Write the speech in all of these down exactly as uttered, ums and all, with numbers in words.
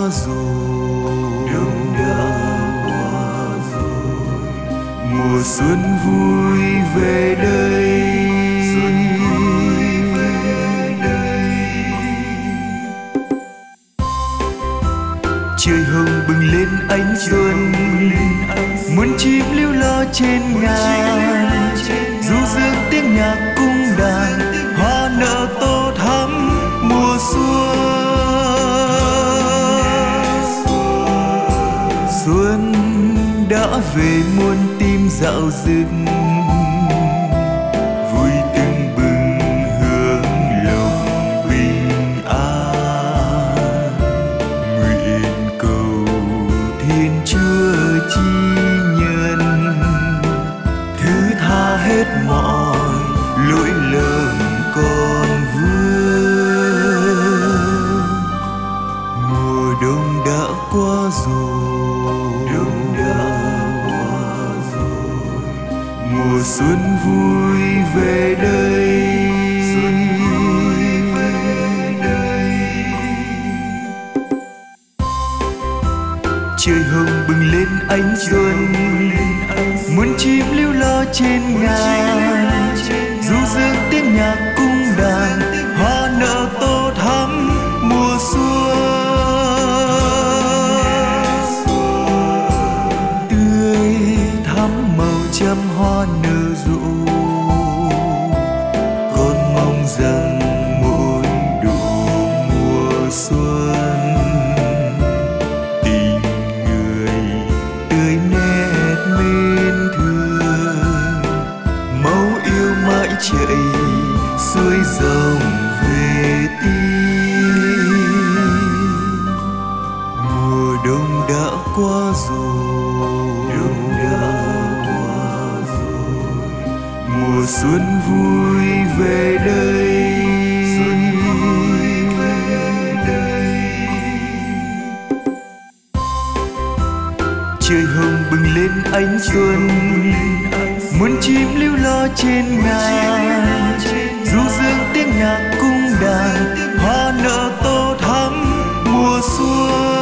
rồi, đông đã qua rồi. Mùa xuân vui về đây, xuân vui về đây. Trời hồng bừng lên ánh xuân, muôn chim líu lo trên ngàn. Du dương tiếng nhạc cung đàn, hoa nở tô thắm mùa xuân. Xuân đã về muôn tim dạo dực, vui tưng bừng hương lộc bình an. Nguyện cầu Thiên Chúa chi nhân, thứ tha hết mọi lỗi lầm con vương. Mùa đông đã qua rồi, đông đã qua rồi. Mùa xuân vui về đây, xuân vui về đây. Trời hồng bừng lên ánh xuân, muôn chim líu lo trên ngàn. Du dương tiếng nhạc cung đàn, hoa nở tô thắm mùa xuân. Tươi thắm màu trăm hoa nở rộ, con mong rằng mỗi độ mùa xuân, tình người tươi nét mến thương, máu yêu mãi chảy xuôi dòng về tim. Mùa đông đã qua rồi, đông đã qua rồi. Mùa xuân vui về đây, xuân vui về đây. Trời hồng bừng lên ánh xuân, muôn chim líu lo trên ngàn. Du dương tiếng nhạc cung đàn, hoa nở tô thắm mùa xuân.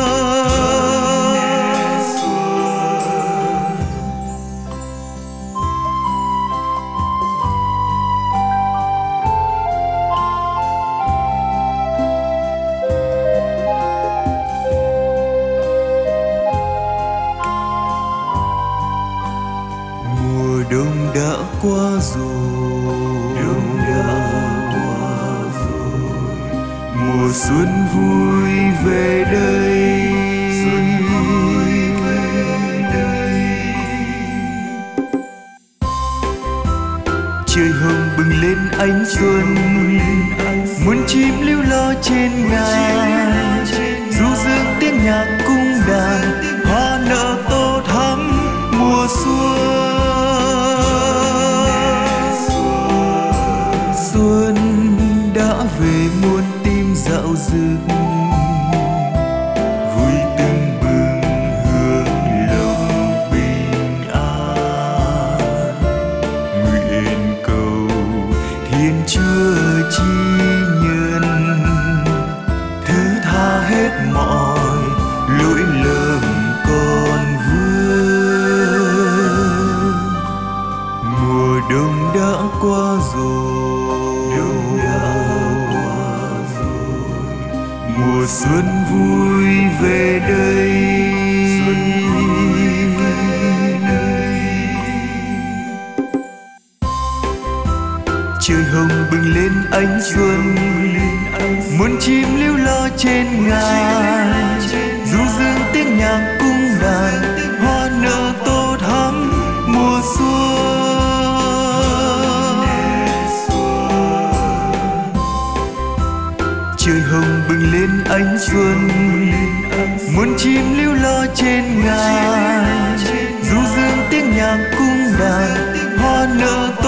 Mùa đông đã qua rồi, đông đã qua rồi. Mùa xuân vui về đây, xuân vui về đây. Trời hồng bừng lên ánh xuân, muôn chim líu lo trên ngàn. Du dương tiếng nhạc cung đàn, hoa nở tô thắm mùa xuân. Xuân đã về muôn tim dạo dực, vui tưng bừng hương lộc bình an. Nguyện cầu Thiên Chúa chi nhân, thứ tha hết mọi lỗi lầm con vương. Mùa đông đã qua rồi, đông đã qua rồi. Mùa xuân vui về đây, xuân vui về đây. Trời hồng bừng lên ánh xuân, muôn chim líu lo trên ngàn. Du dương tiếng nhạc cung đàn, hoa nở tô thắm mùa xuân. Trời hồng bừng lên ánh xuân, muôn chim líu lo trên ngàn. Du dương tiếng nhạc cung đàn, hoa nở tô